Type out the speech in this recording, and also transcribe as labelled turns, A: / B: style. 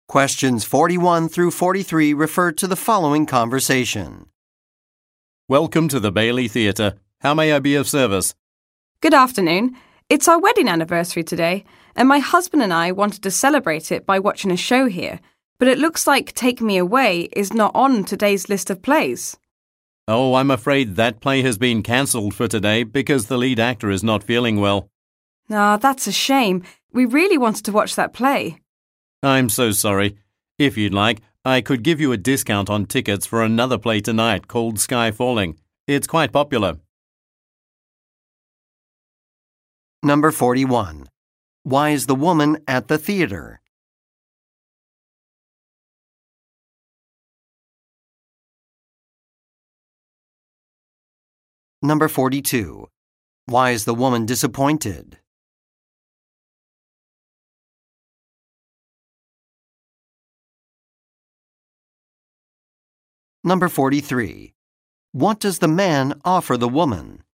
A: Questions 41 through 43 refer to the following conversation.
B: Welcome to the Bailey Theatre. How may I be of service?
C: Good afternoon. It's our wedding anniversary today, and my husband and I wanted to celebrate it by watching a show here, but it looks like Take Me Away is not on today's list of plays.
B: Oh, I'm afraid that play has been cancelled for today because the lead actor is not feeling well.
C: Ah, that's a shame. We really wanted to watch that play.
B: I'm so sorry. If you'd like, I could give you a discount on tickets for another play tonight called Sky Falling. It's quite popular.
A: Number 41. Why is the woman at the theater? Number 42. Why is the woman disappointed? Number 43. What does the man offer the woman?